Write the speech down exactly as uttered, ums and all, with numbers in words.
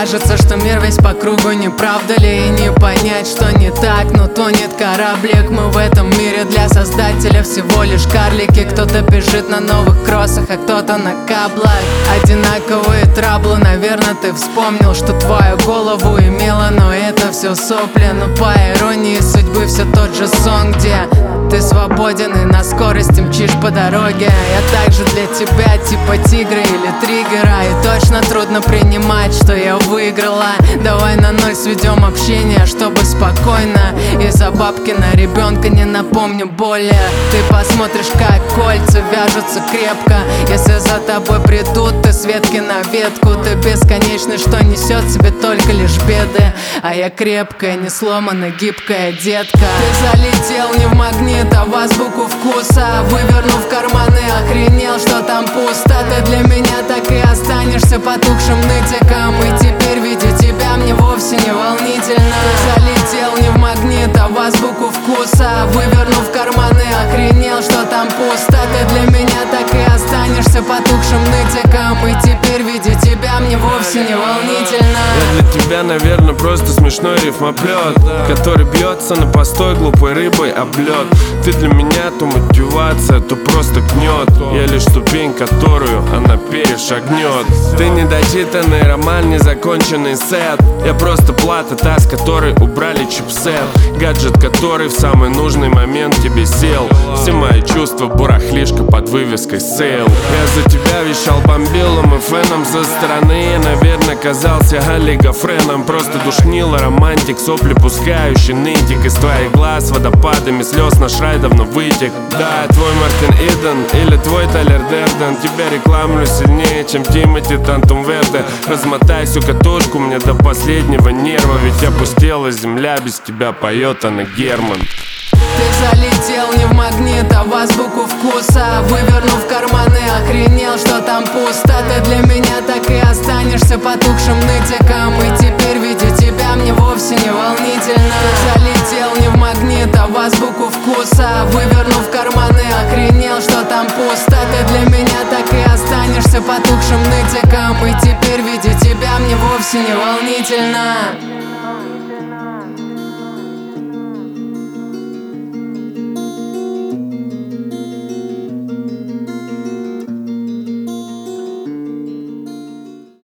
кажется, что мир весь по кругу, не правда ли? И не понять, что не так, но тонет кораблик. Мы в этом мире для создателя всего лишь карлики. Кто-то бежит на новых кроссах, а кто-то на каблах. Одинаковые траблы, наверное, ты вспомнил, что твою голову имела, но это все сопли. Но по иронии судьбы все тот же сон, где ты свободен и на скорости мчишь по дороге. Я также для тебя типа тигра или триггера, и точно трудно принимать, что я выиграла. Давай на ноль сведем общение, чтобы спокойно. Из-за бабки на ребенка не напомню более. Ты посмотришь, как кольца вяжутся крепко. Если за тобой придут, ты с ветки на ветку. Ты бесконечный, что несет в себе только лишь беды. А я крепкая, не сломанная, гибкая детка. Ты залетел не в магнит, а в азбуку вкуса. Вывернув карманы, охренел, что там пусто. Ты для меня так и останешься потухшим нытиком. И теперь видеть тебя мне вовсе не волнительно. Ты залетел не в магнит, а в азбуку вкуса. Вывернув карманы, охренел, что там пусто. Ты для меня так и останешься потухшим нытиком. И теперь видеть тебя мне вовсе не волнительно. Я для тебя, наверное, просто смешной рифмоплет, который бьется на постой глупой рыбой об лед. Ты для меня то мотивация, то просто гнет. Я лишь ступень, которую она перешагнет. Ты недочитанный роман, незаконченный сет. Я просто плата, та, с которой убрали чипсет. Гаджет, который в самый нужный момент тебе сел. Все мои чувства барахлишка под вывеской сейл. Я за тебя вещал бомбилом и феном со стороны. Я, наверное, казался олигофреном. Просто душнило романтик, сопли пускающий нытик. Из твоих глаз водопадами слез наш рай давно вытек. Да, твой Мартин Иден или твой Тайлер Дерден. Тебя рекламлю сильнее, чем Тимоти Тантум Верде. Размотай всю катушку мне до последнего нерва. Ведь опустела земля, без тебя поет она Герман. Ты залетел не в магнит, а в азбуку вкуса. Вывернув карманы, охренел, что там пусто. Ты для меня так и останешься потухшим нытиком. И теперь видеть тебя мне вовсе не волнительно. Ты залетел не в магнит, а в азбуку вкуса. Вывернув карманы, охренел, что там пусто. Ты для меня так и останешься потухшим нытиком. И теперь видеть тебя мне вовсе не волнительно.